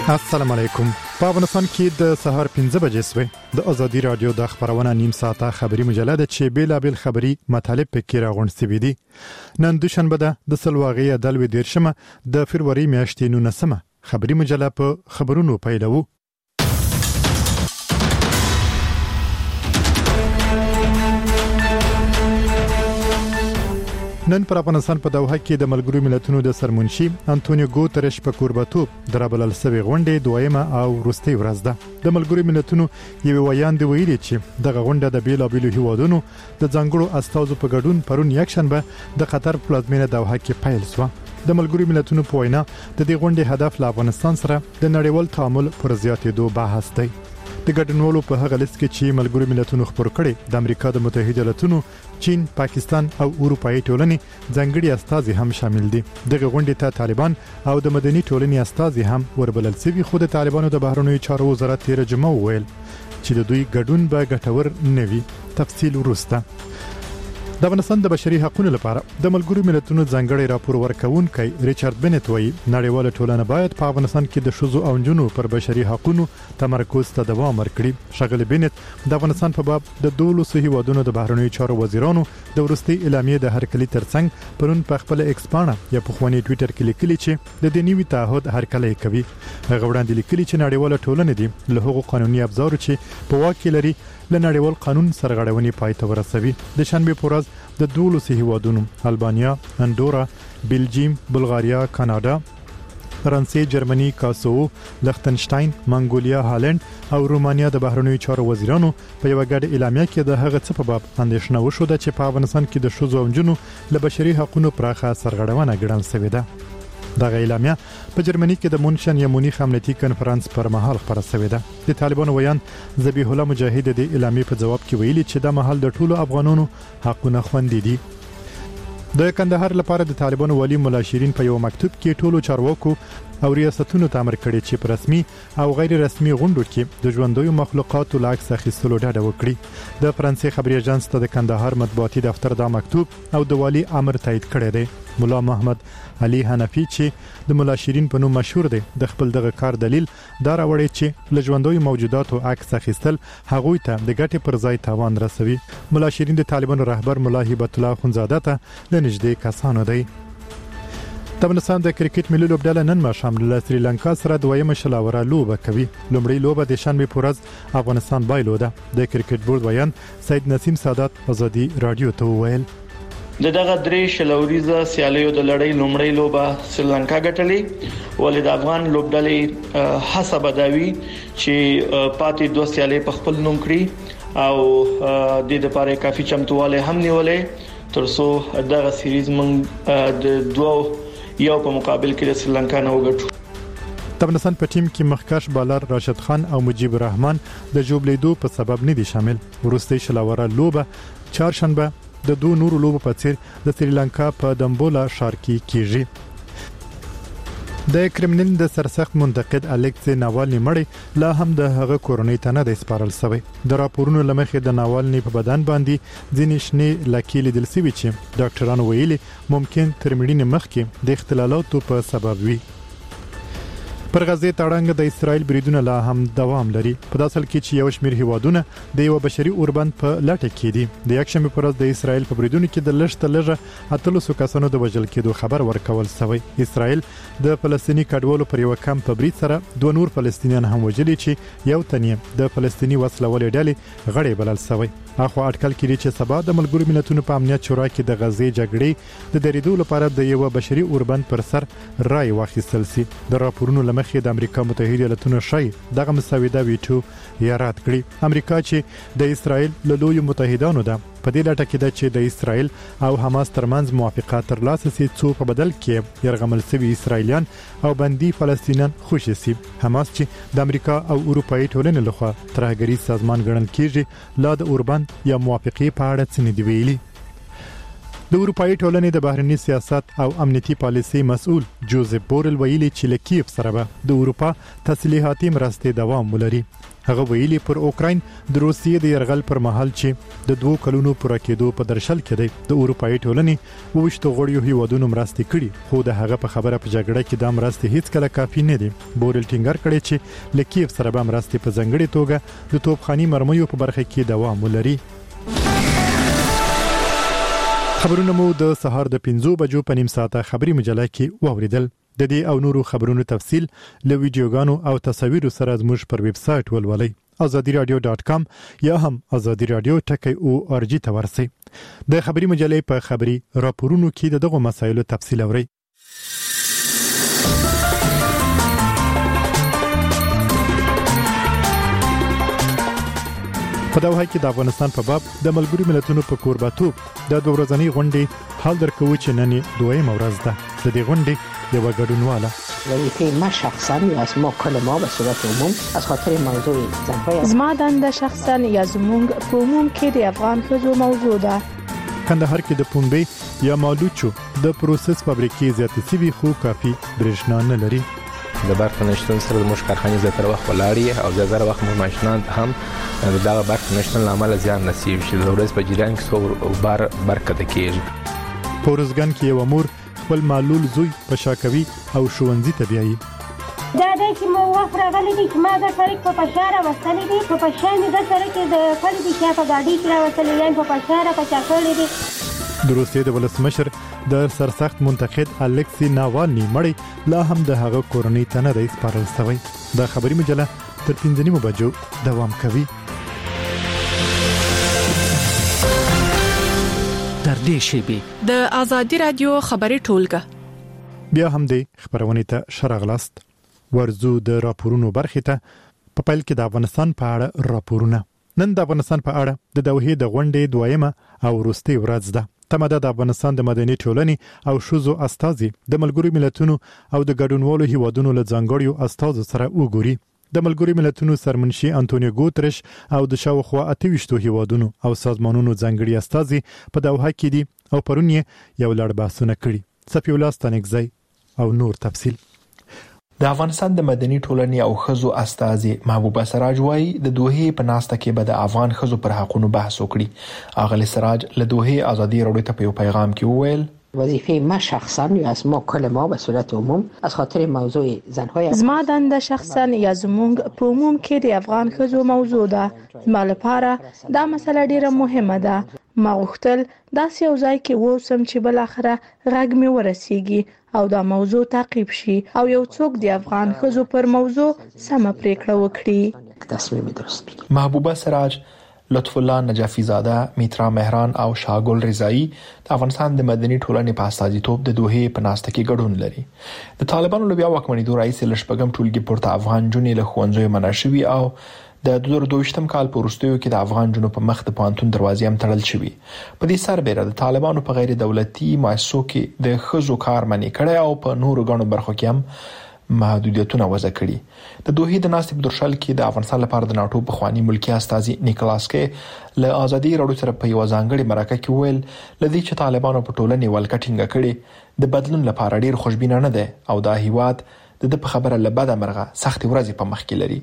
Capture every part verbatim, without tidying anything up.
السلام علیکم. په افغانستان کې د سهار پنځه بجې سوې د ازادي رادیو د خبرونه نیم ساعته خبري مجله ده چې بیلابل خبري مطالب پکې راغونډ سوي دي. نن دوشنبه ده د سلواغي عدالوي دیرشمه د فروری میاشتې نولسمه خبري مجله په خبرونو پیلوو. نن پر افغانستان په دوحه کې د ملګرو ملتونو د سرمنشي انټونیو ګوتریش په کوربتوب درابلل سوي غونډه دویمه او وروستۍ ورځ ده. د ملګرو ملتونو یو ویان دی ویلي چې د غونډه د بیلابل هیوادونو د ځانګړو استازو په ګډون پرون یکشنبه د قطر پلازمینه دوحه کې پیل شو. د ملګرو ملتونو په وینا د دې غونډې هدف له افغانستان سره د نړیوال تعامل پر زیاتېدو بحث دی. د ګډونوالو په هغه لیست کې چې ملګرو ملتونو خبر کړي د امریکا د متحده ایالاتونو، چین، پاکستان او اروپאי ټولنې ځانګړي استازي هم شامل دي. دغه غونډې ته طالبان او د مدني ټولنې استازي هم وربلل شوي، خو د طالبانو د بهرنیو چارو وزارت تیر جمعه وویل چې د دوی ګډون به ګټور نه وي. تفصیل وروسته. د افغانستان د بشري حقوقو لپاره د ملګرو ملتونو ځانګړي راپور ورکونکي ریچارډ بنت وایي نړیواله ټولنه باید په افغانستان کې د شذو او جنونو پر بشري حقوقو تمرکز ته دوام ورکړي. شغل بنت د افغانستان په باب د دولسو هیوادونو د بهرنیو چارو وزیرانو د ورستي اعلامیې د هرکلي ترڅنګ پرون په خپل ایکس پاڼه یا په خواني ټوئیټر کې لیکلي چې د دې نیوي تعهد هرکلي کوي. هغه وړاندې لیکلي چې نړیواله ټولنه دي له هغو قانوني ابزارو چې په واک کې لري له نړیوال قانون سرغړونې پای ته ورسوي. د شنبه په ورځ د دولسو هیوادونو البانیا، اندورا، بلجیم، بلغاریا، کاناډا، فرانسې، جرمني، کاسوو، لختنشتاین، منګولیا، هالند او رومانیا د بهرنیو چارو وزیرانو په یو ګډ اعلامیه کې د هغه څه په باب اندېښنه وشوده چې په افغانستان کې د شذو او جنونو له بشري حقوقو پراخه سرغړونه ګڼل شوې ده. دغه اعلامیه په جرمني کې د مونشن یا مونیخ امنیتي کنفرانس پر مهال خبره شوې ده. د طالبانو ویان ذبیح الله مجاهد د اعلامیې په جواب کې ویلي چې د مهال د ټولو افغانانو حقونه خوندي دي. د کندهار لپاره د طالبانو والی مولا شیرین په یو مکتوب کې ټولو چارواکو او ریاستونو ته امر کړی چې په رسمي او غیر رسمي غونډو کې د ژوندوي مخلوقاتو لاکس اخیستلو ډاډه وکړي. د فرانسې خبري اژانس ته د کندهار مطبوعاتي دفتر دا مکتوب او د والی امر تایید کړی دی. مولا محمد علي حنفي چې د مولا شیرین په نوم مشهور دی د خپل دغه کار دلیل دا راوړی چې له ژوندوي موجوداتو عکس اخیستل هغوی ته د ګټې پر ځای تاوان رسوي. مولا شیرین د طالبانو رهبر مولا هیبت الله خونزاده ته له نږدې کسانو دی. د افغانستان د کرکټ ملي لوبډله نن ماښام له سریلانکا سره دویمه شلاوره لوبه کوي. لومړی لوبه د شنبه په ورځ افغانستان بایلو ده. د کرکټ بورډ ویان سید نسیم سادات ازادي رادیو ته وویل د دغه درې شلوریزه سیالیو د لړۍ لومړی لوبه سریلانکا ګټلې، ولې د افغان لوبډلې حساب داوی چې پاتې دوه سیالي په خپل نوم کړی او د لپاره کافي چمتواله هم نیولې ترڅو دغه سیریز موږ د دوه یو په مقابل کې د سریلانکا نه وګټو. د افغانستان په ټیم کې مخکښ بالر راشد خان او مجيب الرحمن د جوړلیدو په سبب نه دي شامل. ورستي شلاوره لوبه چهارشنبه د دوه نورو لوبو په څیر د سریلانکا په دمبولا ښار کې کیږي. د کرملین د سرسخت منتقد الکسی ناوالني مړی لا هم د هغه کورنۍ ته نه د سپارل شوی. د راپورونو لمخې د ناوالني په بدن باندې ځینې شنې لکې لیدل شوي چې ډاکټرانو ویلي ممکن تر مړینې مخکې د اختلالاتو په سبب وي. پر غزه تړنګ د اسرایل بریدونه لا هم دوام لري. په داسې حال کې چې یو شمېر هیوادونه د یو بشري اوربند په لټه کې دي. د یکشنبه پر ورځ د اسرایل په بریدونو کې د لږ تر لږه اتلسو کسانو د وژل کېدو خبر ورکول شوی. اسرایل د فلسطینی کډوالو پر یو کم په برید سره دوه نور فلسطینیان هم وژلي چې یو تنې د فلسطینی وسلوالې ډلې غړي بلل شوی. اخو اټکل کړي چې سبا د ملګرو ملتونو په امنیت شورا کې د غزې جګړې د دریدو لپاره د یو بشري اوربند پر سر رای واخیستل شي. د راپورونو لمخې د امریکا متحده ایالاتونو شای دغه مسوده ویټو یا رد کړی. امریکا چې د اسرایل له لوی متحدانو ده په دې لټه کې ده چې د اسرایل او حماس ترمنځ موافقت ترلاسه شي څو په بدل کې يرغمل شوی اسرایلیان او بندي فلسطینیان خوشي شي. حماس چې د امریکا او اروپאי ټولنې لخوا ترهګری سازمان ګڼل کیږي لا د اوربند یا موافقه په اړه څه نه دی ویلي. د اروپאי ټولنې د بهرنی سیاست او امنیتي پالیسي مسؤل جوزف بورل ویلي چې لکیف سره به د اروپا تسلیحاتي مرستې دوام ولري. هغه ویلي پر اوکراین د روسیې د يرغل پر مهال چې د دوه کلونو پوره کېدو په درشل کې دی د اروپאי ټولنې وښتو غړیو هیوادونو مرستې کړي، خو د هغه په خبره په جګړه کې د مرستې هیڅ کله کافي نه دي. بورل ټینګار کړی چې لکیف سره به مرستې په ځنګړې توګه د توپخاني مرمیو په برخه کې دوام ولري. خبرونه مو د سهار د پنځو بجو په نیم ساعته خبري مجله کې واوریدل. د دې او نورو خبرونو تفصیل له ویډیوګانو او تصاویرو سره زموږ پر ویب سټ ولولئ azadi radio dot com یا هم azadi radio ټکی او ار جی ته ورسئ. د خبري مجلې په خبري راپورونو کې دغه مسایلو تفصیل اورئ. په دوحه کې د افغانستان په باب د ملګرو ملتونو په کورباتوب د دوه ورځنۍ غونډې حال درکو چې نن دویمه ورځ ده. د دې غونډې یو ګډونواله وظیفه ما شخصا یا از ما کل ما به صورت عموم از خاطر موضوع زنهای زما دنده شخصا یا زمونږ په عموم کې د افغان ښځو موضوع ده. کندهار کې د پنبې یا مالوچو د پروسس فابریکې زیاتې سوي خو کافي برېښنا نه لري. د برق نشتون سره د موږ کارخانې زیاتره وخت ولاړې او زیاتره وخت موږ ماشینان هم د دغه برق نشتون لامل زیان نصیب شي. د ورځ په جریان کې څو بار برق کته کېږي. پورزګان کې یو مور خپل معلول زوی په شاکوي او ښوونځي ته بیایي. دا د چې مو وخت راغلی دی چې ما د سړک په پښاره وستلې دي په پښانې د سړک د کلی د چا په ګاډي کې راوستلې یان په پښاره په چا کړې دي. د روسیې د ولسمشر د سرسخت منتقد الکسی ناوالني مړی لا هم د هغه کورنۍ ته نه دی سپارل شوی. د خبري مجله تر پنځه نیمو بجو دوام کوي. در دې شیبې د آزادي رادیو خبري ټولګه بیا هم د خبرونه ته شرغلاست ورزو د راپورونو برخه ته په پیل کې د افغانستان په اړه راپورونه. نن د افغانستان په اړه د دوحې د غونډې دویمه او وروستۍ ورځ ده. تمه د افغانستان د مدني ټولنې او شوزو استازي د ملګرو ملتونو او د ګډونوالو هیوادونو له ځانګړیو استازو سره وګوري. د ملګرو ملتونو سرمنشي انټونیو ګوترش او د شاوخوا اتهویشتو هیوادونو او سازمانونو ځانګړي استازي په دوحه کې دي او پرون یې یو لړ بحثونه کړي. صفی الله ستانکزی او نور تفصیل. د افغانستان د مدني ټولنې او خزو استازي محبوبه سراج وايي د دوحې په ناسته کې به د افغان خزو پر حقوقو بحث وکړي. اغلی سراج له دوحې ازادي راډیو ته په یو پیغام کې وویل وظیفه ما شخصا یا از ما کل ما به صورت عموم از خاطر موضوع زنهای زما دنده شخصا یا زمونږ په عموم کې د افغان ښځو موضوع ده. زما لپاره دا مسله ډیره مهمه ده. ما غوښتل داسې یو ځای کې ووسم چې بل اخره غږ مې ورسیږي او دا موضوع تعقیب شي او یو څوک د افغان ښځو پر موضوع سمه پریکړه وکړي. تصمیم درست بگیرد. محبوبه سراج، لطف الله نجفی زاده، میترا مهران او شاګل رضایی د افغانستان د مدني ټولنې په استازیتوب د دوحې په ناسته کې ګډون لري. د طالبانو له بیا واکمنېدو راځي لشپږم ټولګي پورته افغان جونې له ښوونځیو منع شوي او د دوه زره دوه کال په وروستیو کې د افغان جنونو په مخ د پوهنتون دروازې هم تړل شوي. په دې سربېره د طالبانو په غیر دولتي مؤسسو کې د ښځو کار منع کړی او په نورو غنو برخو کې هم محدودیتونه وضع کړي. د دوحې د ناستې په درشل کې د افغانستان لپاره د ناټو بخوانی ملکی استازي نیکلاس کې له آزادي راډیو سره په یو ځانګړي مرکه کې ویل لدی چې طالبانو په ټولنې ولکټینګ کړي د بدلون لپاره ډیر خوشبینه نه ده او دا هیواد د په خبره لبده مرغه سخت ورځې په مخ کې لري.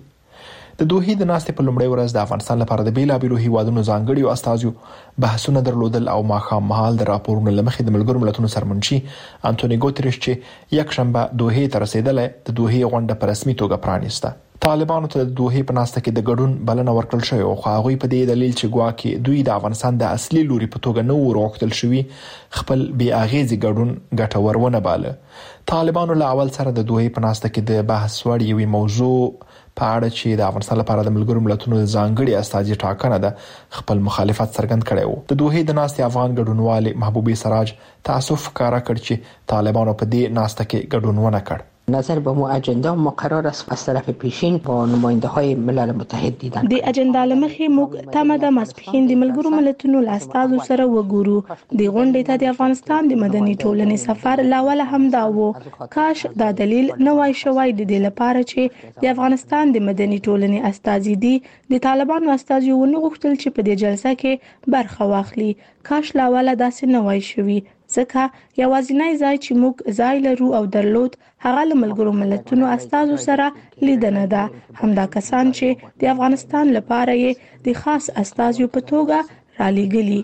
د دوحې د ناستې په لومړۍ ورځ د افغانستان لپاره د بیلابیلو هیوادونو ځانګړي استازو بحثونه درلودل او ماښام مهال د راپورونو لمخې د ملګرو ملتونو سرمنشي انټونیو ګوتریش چې یک شنبه دوحې ته رسیدل د دوحې غونډه په رسمي توګه پرانیسته. طالبانو ته د دوحې په ناسته کې د ګډون بلنه ورکړل شوې او هغوی په دې دلیل چې ګواکې دوی د افغانستان د اصلي لوري په توګه نه وروختل شوی خپل بي اغیزي ګډون ګټور ونه باله. طالبانو له اول سره د دوحې په ناسته کې د بحث وړ یوې موضوع په اړه چې د افغانستان لپاره د ملګرو ملتونو ځانګړي استازي ټاکنه ده خپل مخالفت څرګند کړی و. د دوحې د ناستې افغان ګډونوال محبوبه سراج تاسف ښکارا کړ چې طالبانو په دې ناسته کې ګډون ونه کړ. نظر به مو اجندا مقرر است از طرف پیشین با نماینده های ملل متحد دیدن د اجندا لمخې موږ تمه د ماسپخین د ملګرو ملتونو لاستازو سره وګورو. د غونډې ته د افغانستان د مدني ټولنې سفر لاول هم دا و. کاش دا دلیل نه وای شوی د دې لپاره چې د افغانستان د مدني ټولنې استازي دي د طالبانو استازي ونه غوښتل چې په دې جلسه کې برخه واخلي. کاش لاول داسې نه وای شوی، ځکه یوازینی ځای چې موږ ځای لرو او درلود هغه له ملګرو ملتونو استازو سره لیدنه ده. همدا کسان چې د افغانستان لپاره یې د خاص استازیو په توګه رالیږلي.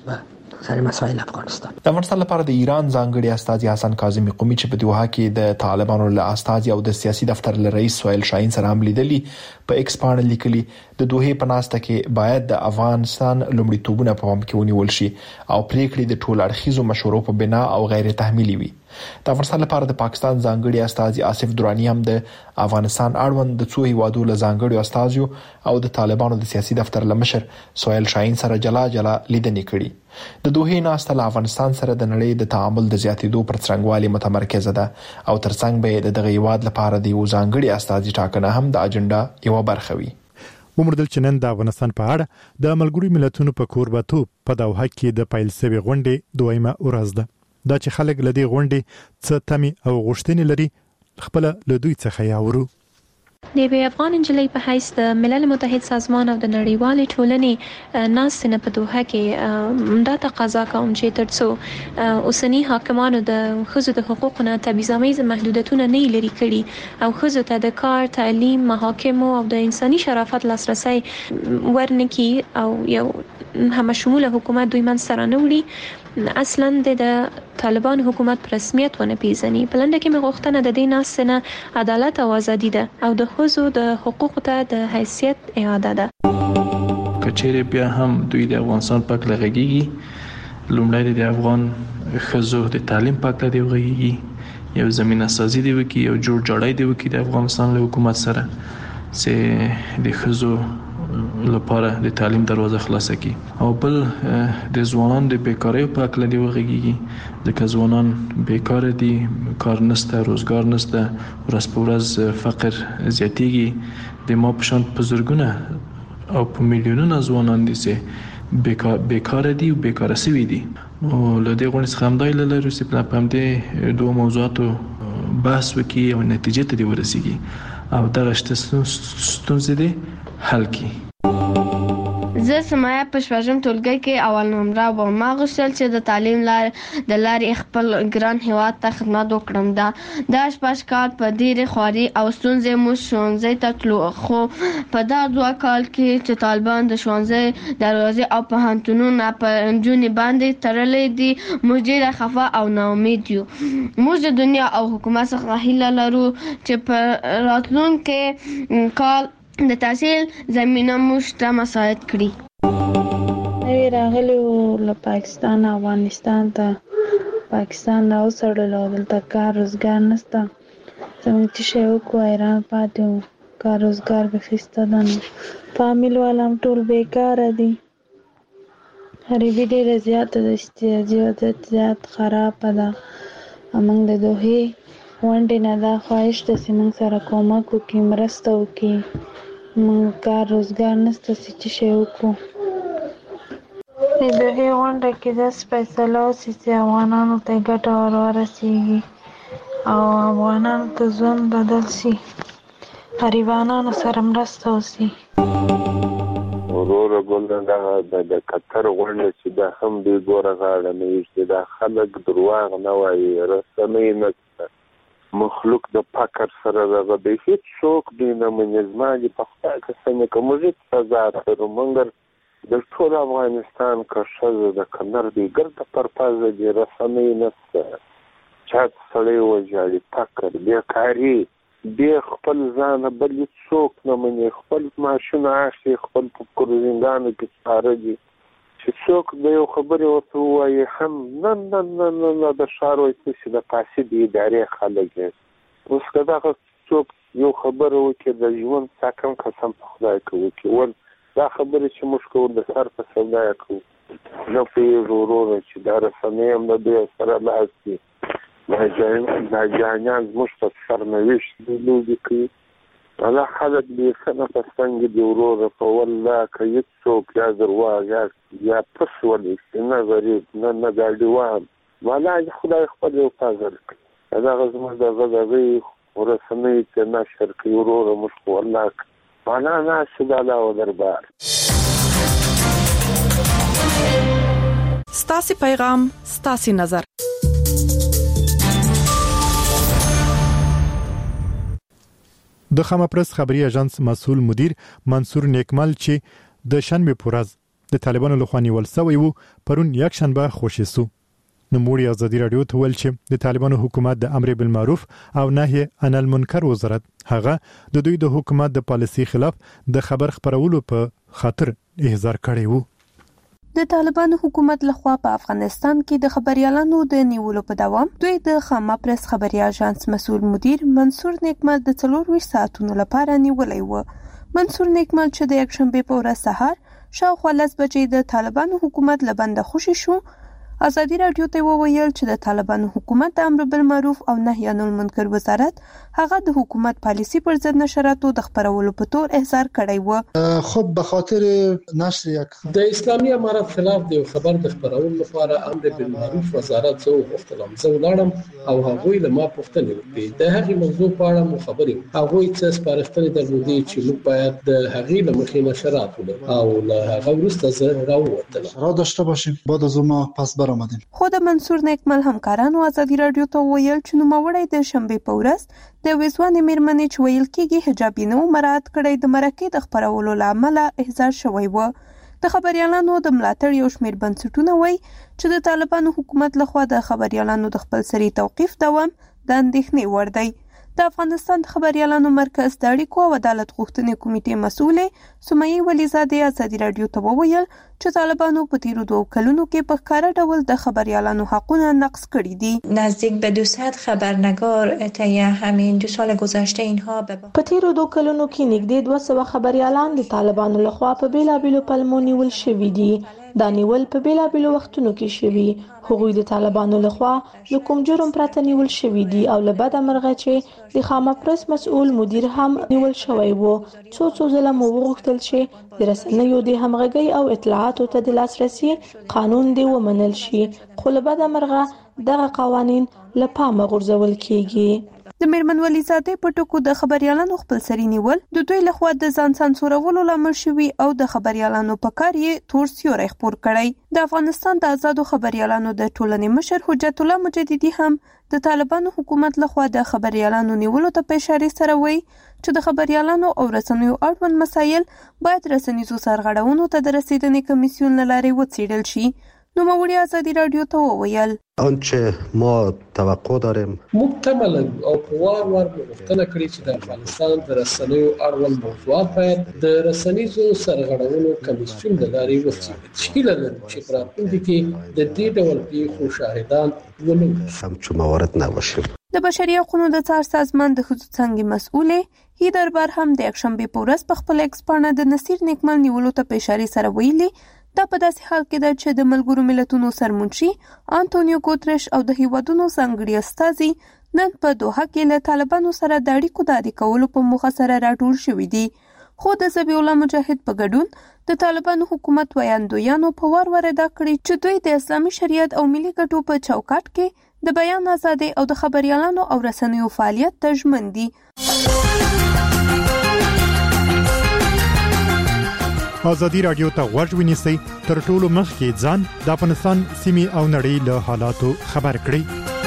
سره مسایل افغانستان د افغانستان لپاره د ایران ځانګړي استازي حسن کاظمی قومي چې په دوحه کې د طالبانو له استازي او د سیاسي دفتر له رئیس سهیل شاهین سره هم لیدلي په ایکس باندې لیکلي د دوحه په ناسته کې باید د افغانستان لومړیتوبونه په پام کې ونیول شي او پریکړې د ټول اړخیزو مشورو په بنا او غیر تحمیلي وي. د افغانستان لپاره د پاکستان ځانګړي استازي آصف درانی هم د افغانستان اړوند د څو هیوادو له ځانګړي استازیو او د طالبانو د سیاسي دفتر له مشر سهیل شاهین سره جلا جلا لیدنې کړي. د دوحه ناسته له افغانستان سره د نړۍ د تعامل د زیاتېدو پر څرنګوالي متمرکزه ده او ترڅنګ به د دغه هیواد لپاره د یو ځانګړي استازي ټاکنه هم د اجنډا یو برخه وي. ومردل چې نن د افغانستان په اړه د ملګرو ملتونو په کوربتوب په دوحه کې د پیل شوی غونډې دویمه ورځ ده. دا چې خلک لدی غونډې څه تمي او غوښتنې لري خپل له دوی څخه یاورو. د یوې افغان نجلۍ په حیث د ملل متحد سازمان او د نړیوالې ټولنې ناستنه په دوحه کې دا تقاضا کوم چې ترڅو اوسنی حاکمانو د ښځو د حقوقو نه تبعیضامیز محدودیتونه نه لري کړي او ښځو ته د کار، تعلیم، محاکمو او د انساني شرافت لاسرسي ورنکي او یو همشموله حکومت دوی منځ سره نه وړي، اصلا د طالبان حکومت پر رسمیت ونه پیژني. په لنډه کې مې غوښتنه د دې ناستنه عدالت او ازادي ده او د ښځو د حقوقو ته د حیثیت اعاده ده. کچېرې بیا هم دوی د افغانستان پاک لغږیږي، لومړی د افغان ښځو د تعلیم پاک لدی وغږیږي، یو زمينه سازي دی وکي، یو جوړ جوړای دی وکي د افغانستان له حکومت سره چې د ښځو لپاره د تعلیم دروازه خلاصه کی او بل د ځوانان د بیکاری په اړه دی وغږیږي، ځکه ځوانان بیکار دي، کار نشته، روزګار نشته، ورځ په ورځ فقر زیاتیږي. د ما په شان بزرګونه او په میلیونونو ځوانان دي چې بیکار بیکار دي او بیکار سوي دي. او له دې غونډې څخه هم دا ایله لرو چې په پام دې دوه موضوعاتو بحث وکړي او نتیجې ته ورسیږي او دا ستونزې دي حل کی. زه سمایا په شپږم ټولګي کې اول نمره وم. ما غوښتل چې د تعلیم لار د لارې خپل ګران هیواد ته خدمت وکړم. دا د شپږ کال په ډېرې خواري او ستونزې مو ښوونځي ته تلو، خو په دا دوه کال کې چې طالبان د ښوونځي دروازې او پوهنتونونه په نجونې باندې تړلې دي، موږ ډېره خفه او ناامید یو. موږ د دنیا او حکومت څخه هیله لرو چې په راتلونکي کال د تحصیل زمینه موږ ته مساعد کړي. نوی راغلی و له پاکستان افغانستان ته، پاکستان را وسړلو، دلته کار روزګار نشته، زموږ چې شی وکړو حیران پاتې وو، کار روزګار بېخي ده نه، فامیل والا هم ټول بیکاره دي، غریبي ډېره زیاته ده، احتیاجي وضعیت زیات خرابه ده. موږ د دوحې غونډې نه دا خواهش ده چې موږ سره کومک وکړي، مرسته وکړي، موږ کار روزګار نشته چې شی وکړو. د دوحې غونډه کې داسې فیصله وشي چې افغانانو ته ګټه ور ورسیږي او افغانانو ته ژوند بدل شي، غریبانو سره مرسته وشي. وروره ګل دغه د قطر غونډه چې دا هم دوی ګوره غاړه نه ایږدي، دا خلک درواغ نه وایي، رسنۍ نشته، مخلوق د فقر سره دغه دی، هیڅ څوک دوی نه مني. زما دې په خدای قسم که موږ هېڅ سزا اخلو، مګر د ټول افغانستان که ښځه د کنر دی ګرده پرپزه دي، رسنۍ نشته، چا سړی وژاړي، فقر، بیکاري، بې خپل ځانه بل هېڅ څوک نه مني، خپل معاشونه اخلي، خپل په کروزینګانو کې سپاره دي چې څوک د یو خبرې ورته ووایي هم نه نه نه نه نه د ښار وایي چې د فاسد ادارې خلک یې. اوس که دغه څوک یو خبره وکړي د ژوند ساکم قسم په خدای که وکړي، ول دا خبرې چې موږ کوو د سر په سودا یې کوو، نه پوهېږو وروره چې دا رسنۍ هم د دوی سره لاس دي، دا جانان زموږ په سرنوشت لوبې کوي. دا خلک دې نه په څنګه دی وروره په والله که هېڅ څوک یا درواغ یا یا پس ونیسي نه غریب نه نه ګاډیوان والله خدای خپل یو پازل کوي. دغه زموږ دغه دغه رسنۍ چې نشر کوي وروره موږ خو والله معنا ناشد علا و دربار. ستاسي پیغام ستاسي نظر. د خامه پرس خبري اژانس مسؤل مدیر منصور نیکمل چې د شنبه پورز د طالبانو لخوا نیول شوی وو پرون یک شنبه خوشی سو. نوموړي ازادي رادیو ته ویل چې د طالبانو حکومت د امر بالمعروف او نهي عن المنکر وزارت هغه د دوی د حکومت د پالیسي خلاف د خبر خبرولو په خاطر احضار کړی وو. د طالبانو حکومت لخوا په افغانستان کې د خبريالانو د نیولو په دوام دوی د خامه پرس خبري اژانس مسؤل مدیر منصور نیکمل د څلور ویشت ساعتونو لپاره نیولای و. منصور نیکمل چې د یک شنبه په ورځ سهار شاوخوا لس بجې د طالبانو حکومت لبنده خوشی شو. ازادي رادیو ته وویل چې د طالبانو حکومت د امر بالمعروف او نهي عن المنکر وزارت هغه د حکومت پالیسی پر ضد نشراتو د خبرولو په تور احضار کړی و. خب به خاطر نشر یک د اسلامي امارت خلاف د خبر د خبرولو لپاره امر بالمعروف وزارت زو غوښتلم زه ولاړم او هغوی له ما پوښتنه وکړه د هغې موضوع په اړه مو خبرې هغوی څه سپارښتنې درلودې چې موږ باید د هغې له مخې نشرات ولرو او له هغه وروسته زه راووتلم را داشته باشیم بعد از ما پس برآمدیم. خو د منصور نیکمل همکارانو ازادي رادیو ته ویل چې نوموړی د شنبه په ورځ د وزوان میرمنې چې ویل کېږي حجاب نه مراعات کړی د مرکې د خبرولو لامل احضار شوی و. د خبريالانو د ملاتړ یو شمېر بنسټونه وایي چې د طالبانو حکومت لخوا د خبريالانو د خپل سری توقيف دوام د اندېښنې وړ دی. د افغانستان د خبريالانو مرکز د اړیکو او عدالت غوښتنې کمیټې مسؤلې سمیه ولیزاده ازادي رادیو ته وویل چې طالبانو په تیرو دوه کلونو کې په ښکاره ډول د خبريالانو حقونه نقض کړي دي. نزدیک به دویست خبرنگار طی همین دو سال گذشته اینها به په تیرو دوه کلونو کې نږدې دوه سوه خبريالان د طالبانو لخوا په بیلابیلو پلمو نیول شوي دي. دا نیول په بیلابیلو وختونو کې شوي. هغوی د طالبانو لخوا د کوم جرم پرته نیول شوي دي او له بده مرغه چې د خامه پرس مسؤل مدیر هم نیول شوی وو. څو څو ځله مو وغوښتل چې د رسنیو د همغږۍ او اطلاعاتو ته د لاسرسي قانون دی ومنل شي خو له بده مرغه دغه قوانین له پامه غورځول کیږي. د میرمن ولیزاده په ټکو د خبريالانو خپل سری نیول د دوی لخوا د ځان سانسورولو لامل شوی او د خبريالانو په کار یې تور سیوری خپور کړی. د افغانستان د آزادو خبريالانو د ټولنې مشر حجت الله مجددي هم د طالبانو حکومت لخوا د خبريالانو نیولو ته په اشاره سره وایي چې د خبريالانو او رسنیو اړوند مسایل باید رسنیزو سرغړونو ته د رسیدنې کمیسیون له لارې وڅېړل شي. نوموړي ازادي رادیو ته وویل آنچه ما توقع داریم موږ تمه لرو او په وار وار غوښتنه کړې چې د افغانستان د رسنیو اړوند موضوعات باید د رسنیزو سرغړونو کمیسیون له لارې وڅېړل شي. هیله لرو چې په راتلونکي کې د دې ډول پیښو شاهدان ونه همچون موارد نباشیم. د بشري حقوقو د څار سازمان د ښځو څانګې مسؤلې هیدر بار هم د یکشنبه په ورځ په خپل ایکس پاڼه د نصیر نیکمل نیولو ته په اشاره سره ویلي دا په داسې حال کې ده چې د ملګرو ملتونو سرمنشي انټونیو ګوتریش او د هیوادونو ځانګړي استازي نن په دوحه کې له طالبانو سره د اړیکو د عادي کولو په موخه سره راټول شوي دي. خو د ذبیح الله مجاهد په ګډون د طالبانو حکومت ویاندویانو په وار وار ادا کړي چې دوی د اسلامي شریعت او ملي ګټو په چوکاټ کې د بیان ازادي او د خبريالانو او رسنیو فعالیت ته ژمن دي. ازادي رادیو ته غوږ ونیسئ تر ټولو مخکې ځان د افغانستان سیمې او نړۍ له حالاتو خبر کړئ.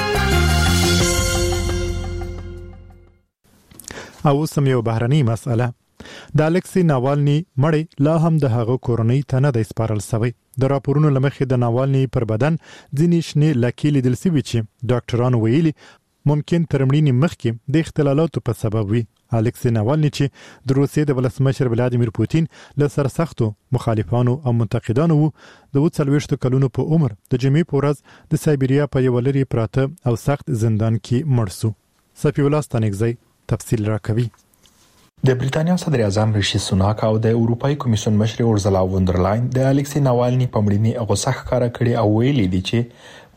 او سم یو بهرنۍ مسأله د الکسی ناوالني مړی لا هم د هغه کورنۍ ته نه د سپارل شوی. د راپورونو لمخې د ناوالني پر بدن ځینې شنې لکې لیدل شوي چې ډاکټرانو ویلي ممکن تر مړینې مخکې د اختلالاتو په سبب وي. الکسی ناوالني چې د روسیې د ولسمشر ولادیمیر پوتین له سرسختو مخالفانو او منتقدانو وو د اووه څلوېښتو کلونو په عمر د جمعې په ورځ د سایبریا په یو لري پراته او سخت زندان کې مړ شو. صفی الله ستانکزی تفصیل راکوي. د بریټانیا صدر اعظم ریشي سوناک او د اروپאי کمیسیون مشر اورزلا وندرلاین د الکسی ناوالني په مړینې غوسه ښکاره کړې او ویلي دي چې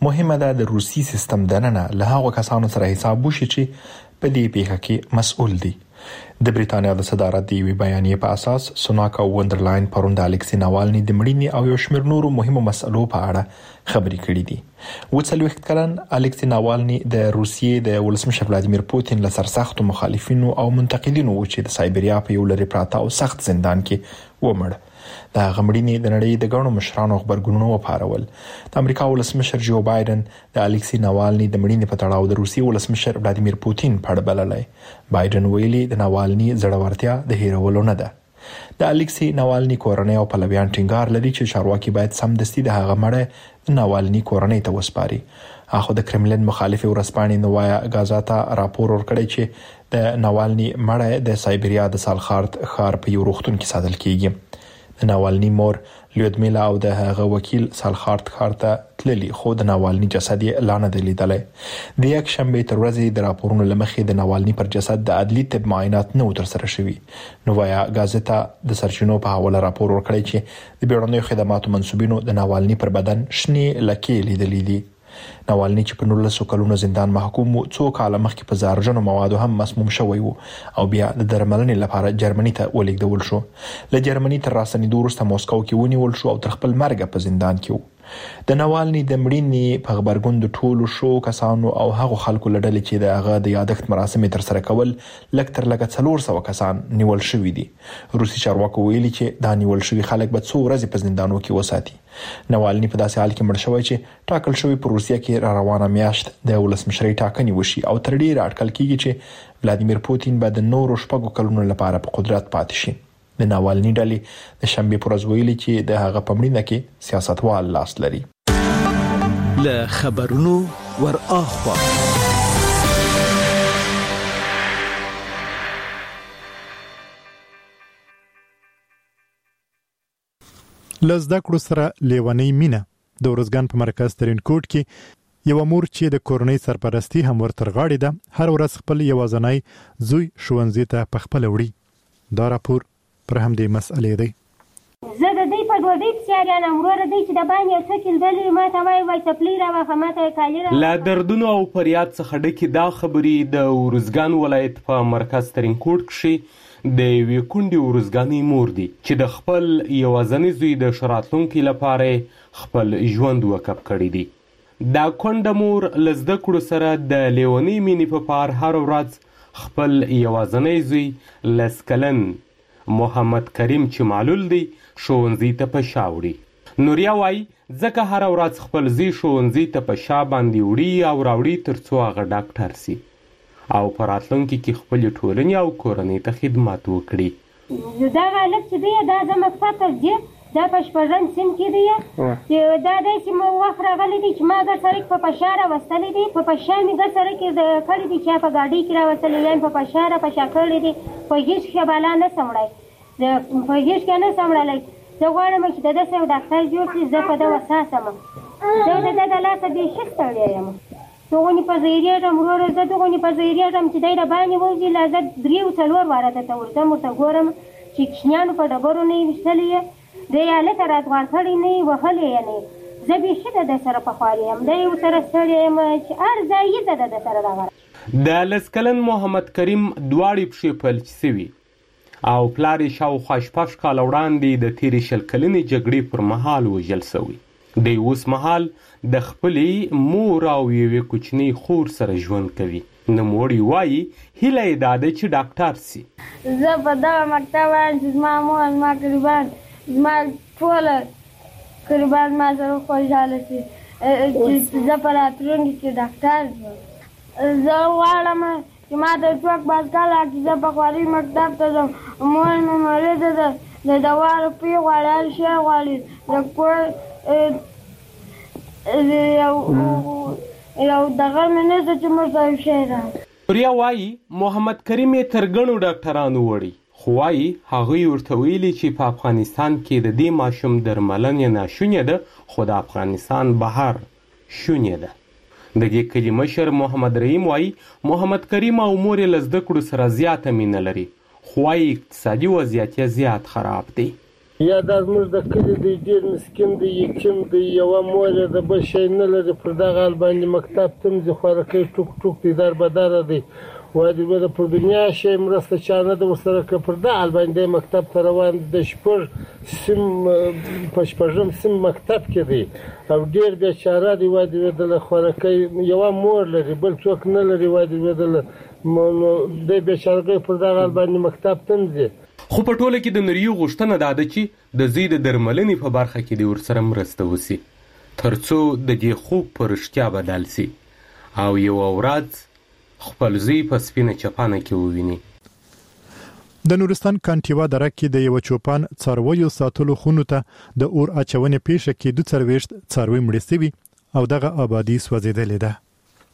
مهمه ده د روسي سیستم دننه له هغو کسانو سره حساب وشي چې په دې پیښه کې مسؤل دي. د بریټانیا د صدارت دی وی بیانیه په اساس سوناکا وندرلاین پروند الکسی ناوالني د مړینې او یو شمېر نورو مهمو مسلو په اړه خبرې کړې دي. وڅلوېښت کلن الکسی ناوالني د روسیې د ولسمشر ولادیمیر پوتین له سرسختو مخالفینو او منتقدینو چې د سایبریا په یو لري پراته او سخت زندان کې ومړ. د غمړینې د نړۍ د ګڼو مشرانو خبرګونونه وپارول. د امریکا ولسمشر جو بایدن د الکسی ناوالني د مړینې په تړاو د روسي ولسمشر ولادیمیر پوتین په اړه بللای. بایدن ویلي د ناوالني زړورتیا د هیرولو نه ده. د الکسی ناوالني کورنۍ او پلویان ټینګار لري چې چارواکي باید سمدستي د هغه مړی ناوالني کورنۍ ته وسپاري. اخو د کرملین مخالف ورسپانې نوایا غازاتا راپور ورکړی چې د ناوالني مړی د سایبریا د سالخارت ښار په یو روغتون کې ساتل کیږي. د ناوالني مور لیودمیلا او د هغه وکیل سالخارت ښار ته تللی خو د ناوالني جسد یې لا نه دی لیدلی. د یک شنبې تر ورځې د راپورونو له مخې د ناوالني پر جسد د عدلي طب معاینات نه و ترسره شوي. نوایا غازتا د سرچینو په حواله راپور ورکړی چې د بیړنیو خدماتو منسوبینو د ناوالني پر بدن شنې لکې لیدلې دي. ناوالني چې په نولسو کلونو زندان محکوم و څو کاله مخکې په زهرجنو موادو هم مسموم شوی و او بیا د درملنې لپاره جرمني ته ولېږدول شو. له جرمني تر راستنېدو وروسته موسکو کې ونیول شو او تر خپل مرګه په زندان کې و. د ناوالني د مړینې په خبرګون د ټولو شو کسانو او هغو خلکو لړلې چې د هغه د یادښت مراسم تر سره کول لږ تر لږه څلور سوه کسان نیول شوي دي. روسي چارواکو ویلي چې دا نیول شوي خلک به څو ورځې په زندانو کې وساتي. ناوالني په داسې حال کې مړ شوی چې ټاکل شوی په روسیه کې را روانه میاشت د ولسمشرۍ ټاکنې وشي او تر ډیره اټکل کیږي چې ولادیمیر پوتین به د نورو شپږو کلونو لپاره په قدرت پاتې شي. د ناوالني ډلې د شنبې پر ورځ ویلي چې د هغه په مړینه کې سیاستوال لاس لري. له خبرونو ور اخوا لزده کړو سره لیونی مینه د ورزګان په مرکز ترینکوټ کې یو مور چې د کورنۍ سرپرستی هم ورتر غاړي ده هر ورځ خپل یوازنای زوی ښوونځي ته په خپل وړي. دا راپور پر هم دې مسئلې دی. زه د دې په ډوډۍ پسې نه مرور دی چې د باندې یو څه کېدلې ما ته وایي وای چپلي راوخه ما ته کالي را لا دردونو او فریاد څخه ډکې دا خبرې د ورزګان ولایت په مرکز ترینکوټ کښې د یوې کونډې ورزګانۍ مور دي چې د خپل یوازني زوی د ښه راتلونکي لپاره خپل ژوند وقف کړی دی. دا کونډه مور له زده کړو سره د لیونۍ مینې په پار هر ورځ خپل یوازنی زوی لس کلن محمد کریم چې معلول دی ښوونځي ته په شا وړي. نوریا وایي ځکه هره ورځ خپل زوی ښوونځي ته په شا باندې وړي او راوړي تر څو هغه ډاکټر سي او په راتلونکي کې خپلې ټولنې او کورنۍ ته خدمت وکړي. دغه هلک چې دی دا د مکتب ته ځي دا په شپږم صنف کې دی چې دا دی چې ما وخت راغلی دی چې ما ګډ سړک په پشا راوستلی دی په پشا مې ګډ سړک یې کړی دی چې په ګاډۍ کې راوستلی یم په پشا را پشا کړی دی په هېڅ ښه بالا نه سم وړی په هېڅ کې نه سم وړلی. زه غواړم چې د داسې یو ډاکټر جوړ کړي زه په ده وساسم. زه د ده د لاسه بیخي ستړی یم. دغونې په زیریږم وروره زه دغونې په زیریږم چې دی راباندې وځي لا زه درې څلور واره درته ورځم ورته ګورم چې کوچنیانو په ډبرو نه یې ویشتلی یې دی هلته راځوان کړی نه یې وهلی یې نه زه بیخي د ده سره پخوالي یم دی ورسره ستړی یم چې هر ځای یې زه د ده سره دغه د لس کلن محمد کریم دواړې پښې فلج سوي او پلار یې شاوخوا شپږ کاله وړاندې د تېرې شل کلنې جګړې پر مهال وژل سوی. دی اوس مهال د خپلې مور او یوې کوچنۍ خور سره ژوند کوي. نوموړی وایي هیله یې دا ده چې ډاکټر سي. زه په دغه مکتب وایم چې زما مور زما قریبان زما ټوله قریبان ما سره خوشحاله شي چې زه په راتلونکي کې ډاکټر شم. زه غواړم چې ما ته څوک باسکل راکړي چې زه په خواري مکتب ته ځم. مور مې مریضه ده د دوا روپۍ غواړي هر شی غواړي د کور یو دغه مې نشته چې موږ ته یو شی راکړي. پریا وایي محمد کریم یې تر ګڼو ډاکټرانو وړي خو وایي هغوی ورته ویلي چې په افغانستان کې د دې ماشوم درملنې ناشونې ده خو د افغانستان بهر شونې ده. د دې کلي مشر محمد رحیم وایي محمد کریم او مور یې له زده کړو سره زیاته مینه لري خو وایي اقتصادي وضعیت یې زیات خراب دی. یا د زموږ د کلي دی ډېر مسکین دی یتیم دی یوه مور یې د بل شی نه لري پر دغه حال باندې مکتب ته ځي خوارکۍ ټوک ټوک دی دربدره دی وایي د پر دنیا شی مرسته چا نه ده ورسره که پر دغه حال باندې مکتب ته روان دی د شپږ سیم په شپږم سیم مکتب کې دی او ډېر بېچاره دی وایي د دله خوارکۍ یوه مور لري بل څوک نه لري وایي د دله د بېچارګۍ پر دغه حال باندې مکتب ته ځي. خو په ټوله کې د نریو غوښتنه دا ده چې د زوی د درملنې په برخه کې د ورسره مرسته وسی ترڅو د دې خوب په رښتیا بدل سي او یو ورځ خپل زوی په سپینه چپانه کې وویني. د نورستان کانټیوا دره کې د یو چوپان څارویو ساتلو خونو ته د اور اچونې پیښه کې دوه څلوېښت څاروي مړه شوي او دغه آبادی سوځېدلې ده.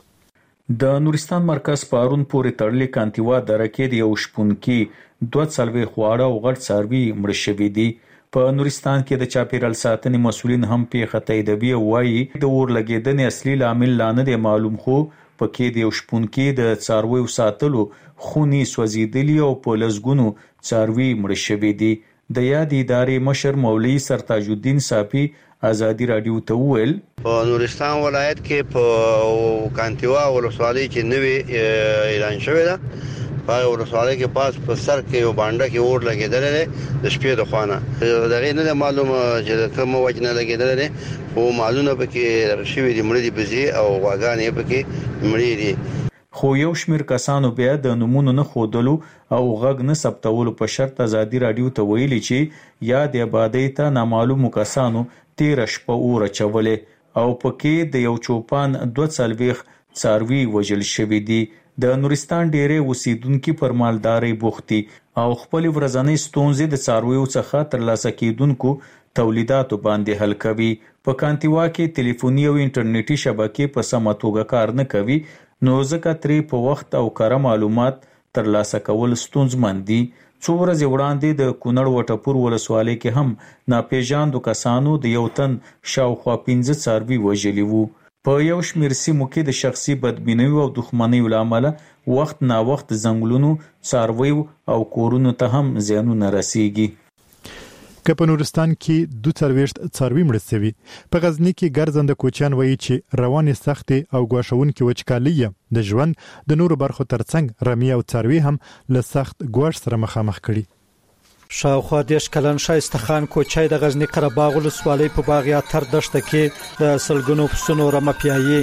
د نورستان مرکز پارون پورې تړلې کانټیوا دره کې د یو شپونکي دوه څلوېښت خواړه او غټ څاروي مړه شوي دي. په نورستان کې د چاپیریال ساتنې مسؤلین هم پیښه تاییدوي او وایي د اور لګېدنې اصلي لامل لا نه دی معلوم خو پکې د یو شپونکي د څارویو ساتلو خونې سوځېدلي او په لسګونو څاروي مړه شوي دي. د یادې ادارې مشر مولوي سرتاج الدین صافي ازادي رادیو ته وویل په نورستان ولایت کې په کانټیوا ولسوالۍ کې نوې اعلان شوی ده په ورسوالۍ کې پاس په سر کې یو باندې کې اور لګېدل دی د شپې د خوانه دغه نه معلومه چې کوم وجنه لګېدل دی او معلومه پکې شوی دی مړي بزي او واګانې پکې مړي دي. خو یو شمیر کسانو بیا د نمونه نه خودلو او غږ نه ثبتولو په شرط ازادي رادیو ته ویلي چې یا د آبادی ته نامعلومو کسانو تیر شپه اور چولې او پکې د یو چوپان دوه څلوېښت څاروي وژل شوي دي. د نورستان ډېرې اوسیدونکي پر مالدارۍ بوختي او خپل ورځنۍ ستونزې د څارویو څخه ترلاسه کیدونکو تولیداتو باندې حل کوي. په کانټیوا کې ټلیفوني او انټرنیټي شبکې په سمه توګه کار نه کوي نو ځکه ترې په وخت او کره معلومات ترلاسه کول ستونزمن دي. څو ورځې وړاندې د کونړ وټپور ولسوالۍ کې هم ناپېژاندو کسانو د یو تن شاوخوا پنځه څاروي وژلي وو. په یو شمېر سیمو کې د شخصي بدبینیو او دښمنیو له امله وخت نا وخت ځنګلونو څارویو او کورونو ته هم زیانونه رسیږي. که په نورستان کې دوه څلوېښت څاروي مړه شوي په غزني کې ګرځنده کوچیان وایي چې روانې سختې او ګواښونکې وچکالي د ژوند د نورو برخو ترڅنګ رمې او څاروي هم له سخت ګواښ سره مخامخ کړي. شاوخوا دېرش کلن شایسته خان کوچی د غزني قره باغ ولسوالۍ په باغ اتر دښته کې د سلګونو پسونو رمه پیایي.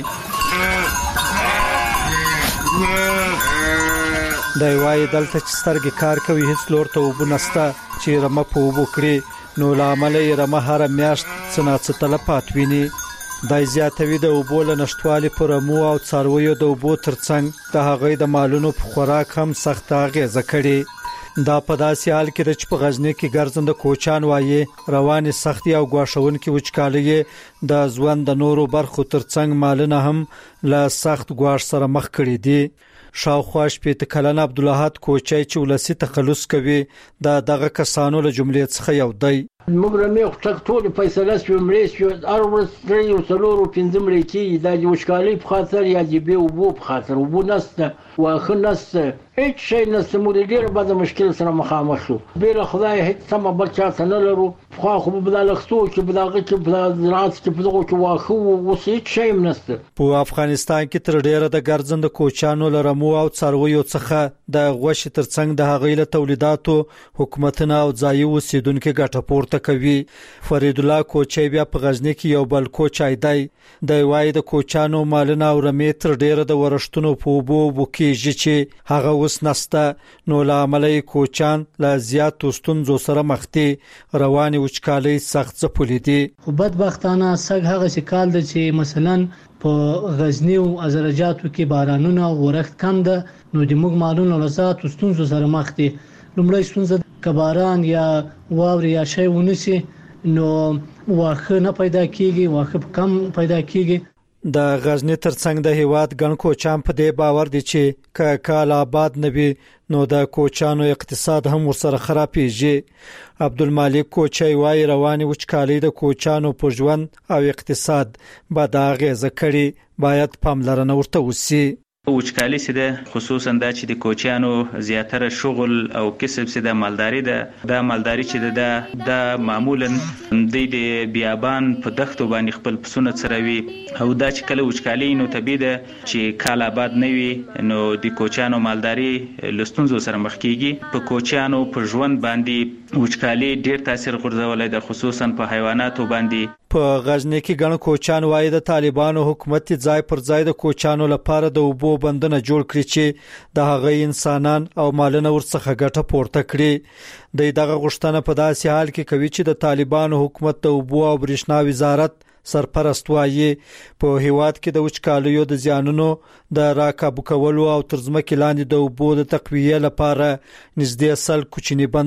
دی وایي دلته چې سترګې کار کوي هیڅ لور ته اوبه نشته چې رمه په اوبو کړي نو له امله یې رمه هره میاشت څه ناڅه تلفات ویني. دی زیاتوي د اوبو له نشتوالي په رمو او څارویو د اوبو ترڅنګ د هغوی د مالونو په خوراک هم سخته اغېزه کړې. دا په داسې حال کې ده چې په غزني کې ګرځنده کوچیان وایي روانې سختي او ګواښونکې وچکالي د ژوند د نورو برخو ترڅنګ مالونه هم له سخت ګواښ سره مخ کړي دي. شاوخوا شپېته کلن عبدالاحد کوچی چې ولسي تخلص کوي د دغه کسانو له جملې څخه یو دی. موږ رمې خو ټول فیصله شوې مړې شوې هر ورځ درې او څلور او پنځه مړې کېږي دا د وچکالۍ په خاطر یا د بې اوبو په خاطر اوبه نشته واښه نشته هیڅ شی نشته موږ د ډېر بده مشکل سره مخامخ شو بې له خدایه هیڅ سمه بل چا څه نه لرو پخوا خو به دا لښتو کې به د هغه کې په زراعت کې په دغو کې واښه وو اوس هیڅ شی هم نشته. په افغانستان کې تر ډېره د ګرځنده کوچیانو له رمو او څارویو څخه د غوښې ترڅنګ د هغوی له تولیداتو حکومتونه او ځایي اوسیدونکي ګټه پورته کوي. فرید الله کوچی بیا په غزني کې یو بل کوچی دی. دی وایي د کوچیانو مالونه او رمې تر ډېره د ورښتونو په اوبو اوبو کېږي چې هغه اوس نشته نو له امله یې کوچیان له زیاتو ستونزو سره مخ دي. روانې وچکالۍ سخت ځپلي دي. خو بدبختانه سږ هغسې کال ده چې مثلا په غزني او ازرجاتو کې بارانونه او ورښت کم ده نو د موږ مالونه له زیاتو ستونزو سره مخ دي. لومړی ستونزه که باران یا واورې یا شی ونیسي نو واښه نه پیدا کیږي واښه کم پیدا کیږي. د غزني ترڅنګ د هیواد ګڼ کوچیان په دې باور دي چې که کال آباد نه وي نو د کوچیانو اقتصاد هم ورسره خرابېږي. عبدالمالک کوچی وایي روانې وچکالۍ د کوچیانو په ژوند او اقتصاد بد اغېزه کړې باید پاملرنه ورته وشي. وچکالي سده خصوصا دا چې د کوچیانو زیاتره شغل او کسب سده مالداري ده دا مالداري چې ده د معمولا د بیابان په دښتو باندې خپل پسونه څروي او دا چې کله وچکالي نو طبيعي ده چې کال آباد نه وي نو د کوچیانو مالداري لستونزو سره مخ کیږي په کوچیانو په ژوند باندې وچکالي ډیر تاثیر غورځولای ده خصوصا په حیواناتو باندې په غزنی کې ګڼ کوچان وایي د طالبانو حکومت ځای پر ځای د کوچانو لپاره د اوبو بندونه جوړ کړي چې د هغه انسانان او مالونه ورڅخه ګټه پورته کړي د دغه غوښتنه په داسې حال کې کوي چې د طالبانو حکومت د اوبو او برېښنا وزارت سرپرست وایي په هیواد کې د وچکالیو د زیانونو د راکابو کولو او ترځمکې لاندې د اوبو د تقویه لپاره نږدې سل کوچني بند